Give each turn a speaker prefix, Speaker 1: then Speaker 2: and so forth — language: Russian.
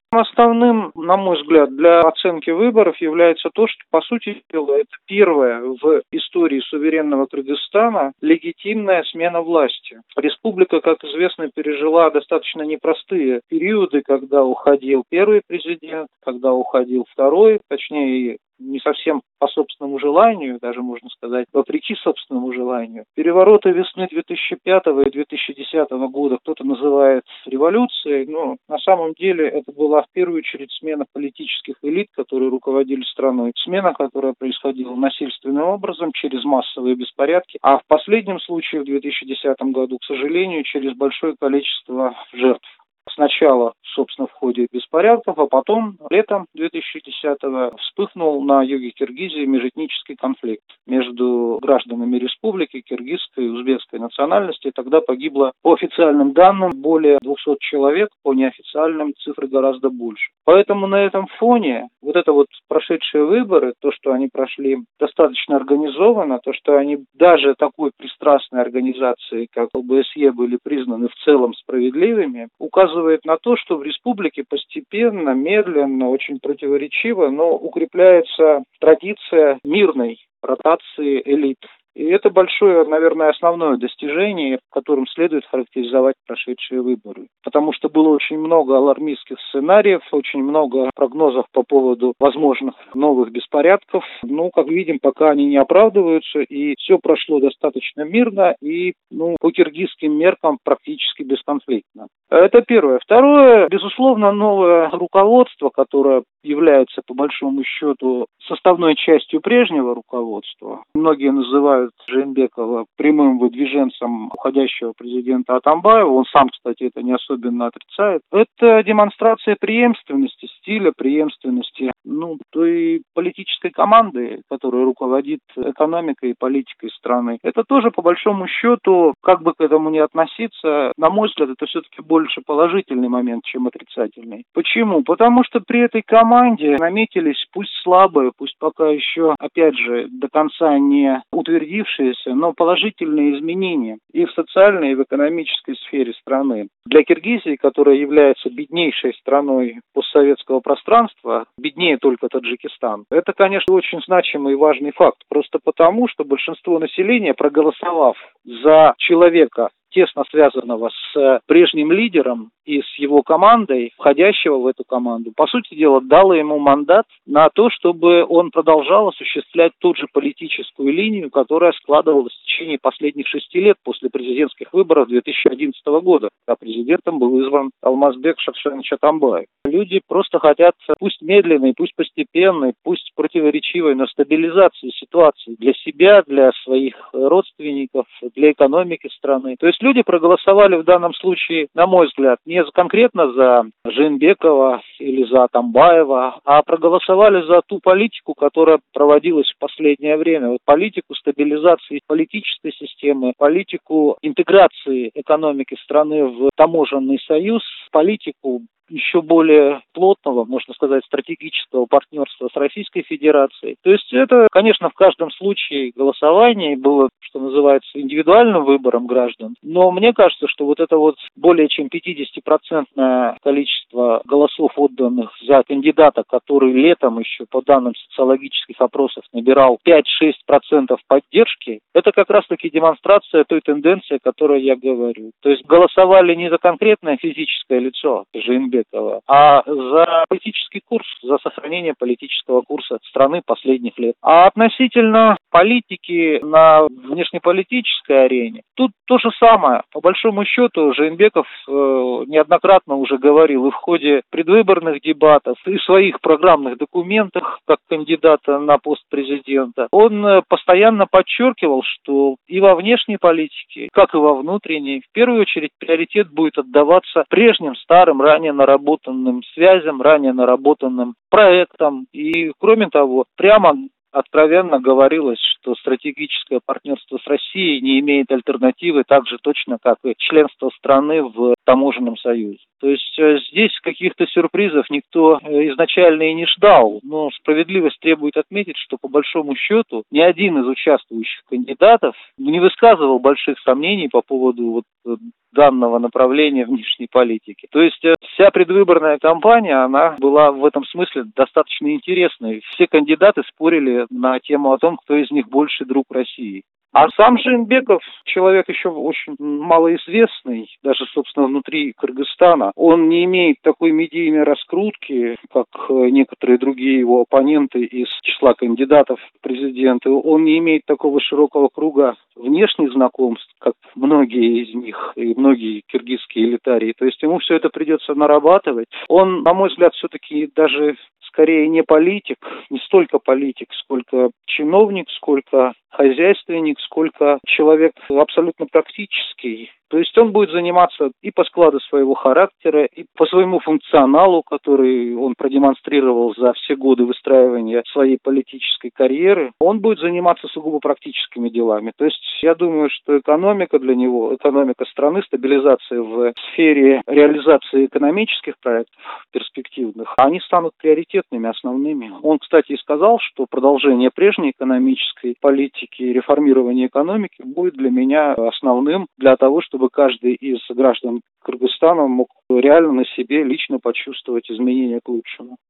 Speaker 1: Основным, на мой взгляд, для оценки выборов является то, что, по сути дела, это первая в истории суверенного Кыргызстана легитимная смена власти. Республика, как известно, пережила достаточно непростые периоды, когда уходил первый президент, когда уходил второй, точнее, не совсем по собственному желанию, даже можно сказать, вопреки собственному желанию. Перевороты весны 2005 и 2010 года кто-то называет революцией, но на самом деле это была в первую очередь смена политических элит, которые руководили страной. Смена, которая происходила насильственным образом, через массовые беспорядки, а в последнем случае, в 2010 году, к сожалению, через большое количество жертв. Сначала, собственно, в ходе беспорядков, а потом, летом 2010-го, вспыхнул на юге Киргизии межэтнический конфликт между гражданами республики киргизской и узбекской национальности. Тогда погибло, по официальным данным, более 200 человек, по неофициальным цифры гораздо больше. Поэтому на этом фоне вот это вот прошедшие выборы, то, что они прошли достаточно организованно, то, что они даже такой пристрастной организацией, как ОБСЕ, были признаны в целом справедливыми, указывает на то, что в республике постепенно, медленно, очень противоречиво, но укрепляется традиция мирной ротации элит. И это большое, наверное, основное достижение, которым следует характеризовать прошедшие выборы. Потому что было очень много алармистских сценариев, очень много прогнозов по поводу возможных новых беспорядков. Но, как видим, пока они не оправдываются, и все прошло достаточно мирно и, по киргизским меркам, практически бесконфликтно. Это первое. Второе, безусловно, новое руководство, которое является, по большому счету, составной частью прежнего руководства. Многие называют Жээнбекова прямым выдвиженцем уходящего президента Атамбаева. Он сам, кстати, это не особенно отрицает. Это демонстрация преемственности, стиля преемственности, той политической команды, которая руководит экономикой и политикой страны. Это тоже, по большому счету, как бы к этому ни относиться, на мой взгляд, это все-таки больше положительный момент, чем отрицательный. Почему? Потому что при этой команде наметились, пусть слабые, пусть пока еще, опять же, до конца не утвердившиеся, но положительные изменения и в социальной, и в экономической сфере страны. Для Киргизии, которая является беднейшей страной постсоветского пространства, беднее только Таджикистан, это, конечно, очень значимый и важный факт. Просто потому, что большинство населения, проголосовав за человека, тесно связанного с прежним лидером и с его командой, входящего в эту команду, по сути дела, дало ему мандат на то, чтобы он продолжал осуществлять ту же политическую линию, которая складывалась в течение последних 6 лет после президентских выборов 2011 года, когда президентом был избран Алмазбек Шакшенович Атамбаев. Люди просто хотят, пусть медленной, пусть постепенной, пусть противоречивой, но стабилизации ситуации для себя, для своих родственников, для экономики страны. То есть люди проголосовали в данном случае, на мой взгляд, не конкретно за Жээнбекова или за Атамбаева, а проголосовали за ту политику, которая проводилась в последнее время. Вот политику стабилизации политической системы, политику интеграции экономики страны в таможенный союз, политику еще более плотного, можно сказать, стратегического партнерства с Российской Федерацией. То есть это, конечно, в каждом случае голосование было, что называется, индивидуальным выбором граждан. Но мне кажется, что вот это вот более чем 50% количество голосов, отданных за кандидата, который летом еще по данным социологических опросов набирал 5-6% поддержки, это как раз-таки демонстрация той тенденции, о которой я говорю. То есть голосовали не за конкретное физическое лицо Жээнбекова, а за политический курс, за сохранение политического курса страны последних лет. А относительно политики на внешнеполитической арене, тут то же самое. По большому счету, Жээнбеков неоднократно уже говорил и в ходе предвыборных дебатов, и в своих программных документах, как кандидата на пост президента, он постоянно подчеркивал, что и во внешней политике, как и во внутренней, в первую очередь приоритет будет отдаваться прежним, старым, ранее наработанным связям, ранее наработанным проектам. И, кроме того, прямо откровенно говорилось, что стратегическое партнерство с Россией не имеет альтернативы так же точно, как и членство страны в таможенном союзе. То есть здесь каких-то сюрпризов никто изначально и не ждал, но справедливость требует отметить, что по большому счету ни один из участвующих кандидатов не высказывал больших сомнений по поводу данного направления внешней политики. То есть вся предвыборная кампания, она была в этом смысле достаточно интересной. Все кандидаты спорили на тему о том, кто из них больше друг России. А сам Жээнбеков человек еще очень малоизвестный, даже, собственно, внутри Кыргызстана. Он не имеет такой медийной раскрутки, как некоторые другие его оппоненты из числа кандидатов в президенты. Он не имеет такого широкого круга внешних знакомств, как многие из них и многие киргизские элитарии. То есть ему все это придется нарабатывать. Он, на мой взгляд, все-таки даже скорее не политик, не столько политик, сколько чиновник, сколько хозяйственник, сколько человек абсолютно практический. То есть он будет заниматься и по складу своего характера, и по своему функционалу, который он продемонстрировал за все годы выстраивания своей политической карьеры. Он будет заниматься сугубо практическими делами. То есть я думаю, что экономика для него, экономика страны, стабилизация в сфере реализации экономических проектов перспективных, они станут приоритетными, основными. Он, кстати, и сказал, что продолжение прежней экономической политики, реформирование экономики будет для меня основным для того, чтобы каждый из граждан Кыргызстана мог реально на себе лично почувствовать изменения к лучшему.